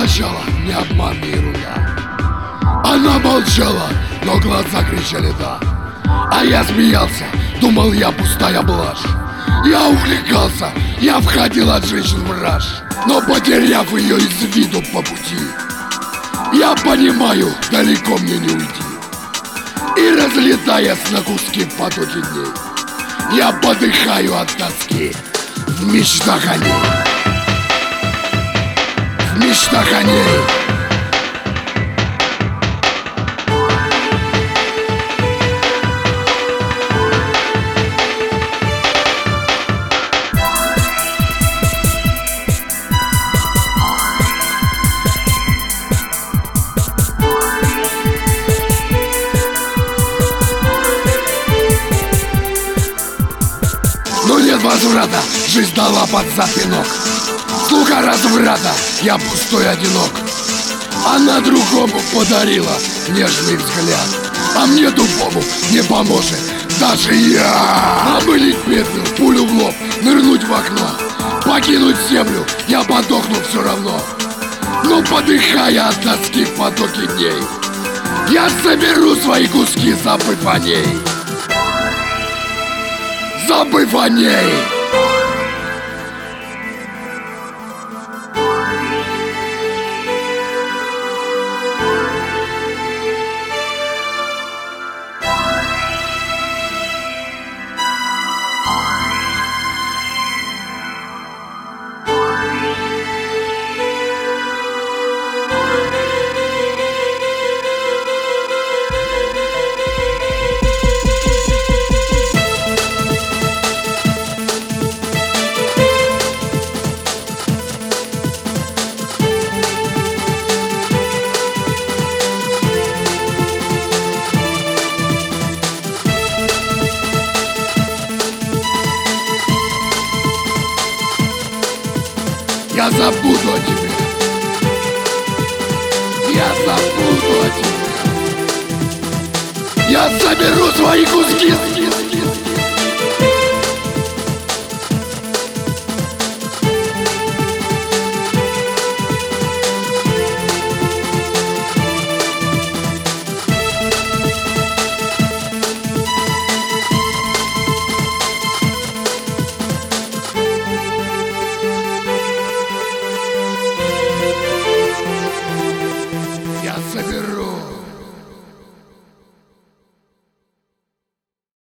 сначала не обман, не ерунда. Она молчала, но глаза кричали «да». А я смеялся, думал я пустая блажь. Я увлекался, я входил от женщин в раж. Но потеряв ее из виду по пути, я понимаю, далеко мне не уйти. И разлетаясь на куски в потоке дней, я подыхаю от тоски в мечтах о ней. В мечтах о ней. Но нет возврата, жизнь дала под запинок. Слуга разврата, я пустой одинок. Она другому подарила нежный взгляд, а мне тупому не поможет даже я. Намылить петлю, пулю в лоб, нырнуть в окно, покинуть землю, я подохну все равно. Но подыхая от тоски в потоке дней, я соберу свои куски, забыв о ней. Забыв о ней. Я забуду о тебе. Я забуду о тебе. Я соберу свои куски. Я соберу.